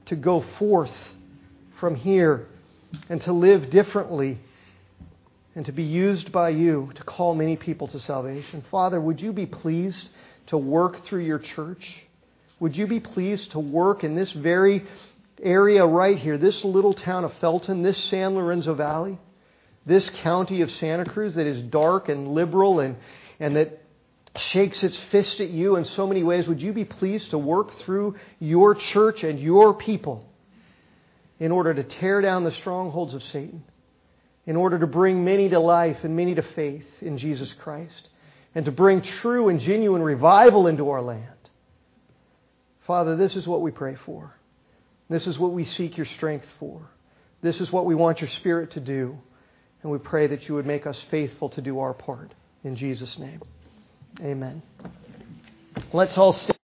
to go forth from here and to live differently and to be used by you to call many people to salvation. Father, would you be pleased to work through your church? Would you be pleased to work in this very area right here, this little town of Felton, this San Lorenzo Valley, this county of Santa Cruz that is dark and liberal and, and that shakes its fist at you in so many ways? Would you be pleased to work through your church and your people in order to tear down the strongholds of Satan, in order to bring many to life and many to faith in Jesus Christ, and to bring true and genuine revival into our land? Father, this is what we pray for. This is what we seek your strength for. This is what we want your Spirit to do. And we pray that you would make us faithful to do our part. In Jesus' name, amen. Let's all stand.